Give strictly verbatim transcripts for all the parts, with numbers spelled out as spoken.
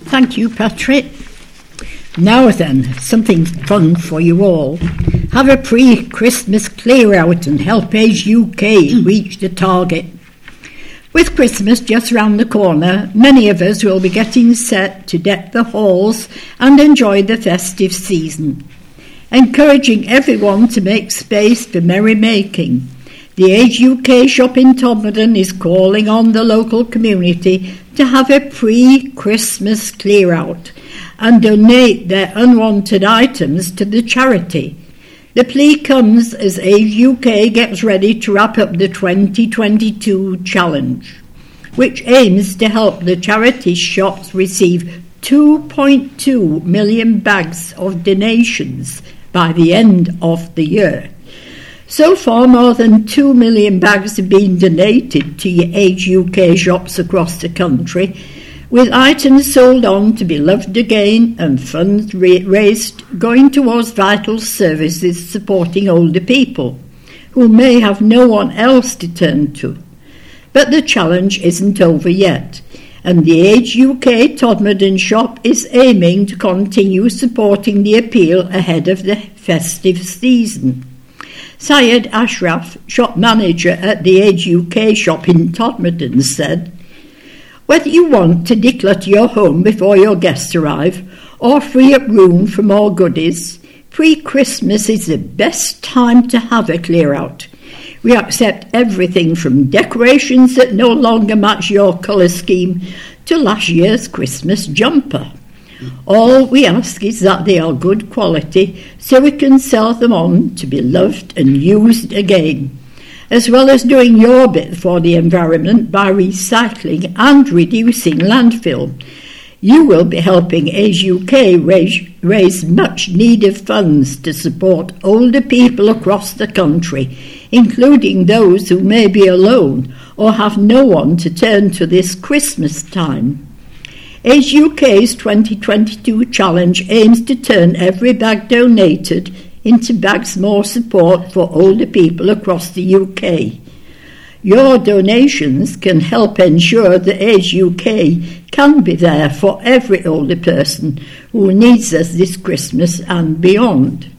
Thank you, Patrick. Now then, something fun for you all. Have a pre-Christmas clear-out and help Age U K reach the target. With Christmas just round the corner, many of us will be getting set to deck the halls and enjoy the festive season. Encouraging everyone to make space for merrymaking, the Age U K shop in Todmorden is calling on the local community to have a pre-Christmas clear-out and donate their unwanted items to the charity. The plea comes as Age U K gets ready to wrap up the twenty twenty-two challenge, which aims to help the charity shops receive two point two million bags of donations by the end of the year. So far, more than two million bags have been donated to Age U K shops across the country, with items sold on to be loved again and funds raised going towards vital services supporting older people who may have no one else to turn to. But the challenge isn't over yet, and the Age U K Todmorden shop is aiming to continue supporting the appeal ahead of the festive season. Syed Ashraf, shop manager at the Age U K shop in Todmorden, said, "Whether you want to declutter your home before your guests arrive or free up room for more goodies, pre-Christmas is the best time to have a clear-out. We accept everything from decorations that no longer match your colour scheme to last year's Christmas jumper. All we ask is that they are good quality so we can sell them on to be loved and used again, as well as doing your bit for the environment by recycling and reducing landfill. You will be helping Age U K raise, raise much-needed funds to support older people across the country, including those who may be alone or have no one to turn to this Christmas time. Age U K's twenty twenty-two challenge aims to turn every bag donated into bags more support for older people across the U K. Your donations can help ensure that Age U K can be there for every older person who needs us this Christmas and beyond.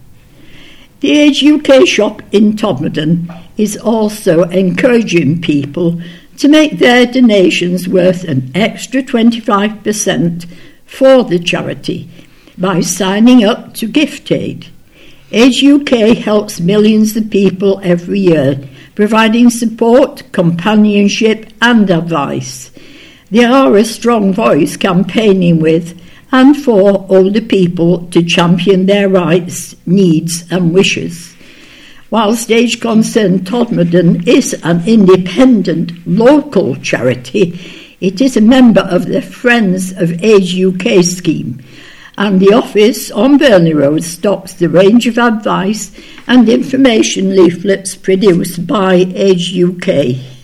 The Age U K shop in Todmorden is also encouraging people to make their donations worth an extra twenty-five percent for the charity by signing up to Gift Aid. Age U K helps millions of people every year, providing support, companionship and advice. They are a strong voice campaigning with and for older people to champion their rights, needs and wishes. Whilst Age Concern Todmorden is an independent local charity, it is a member of the Friends of Age U K scheme, and the office on Burnley Road stocks the range of advice and information leaflets produced by Age U K.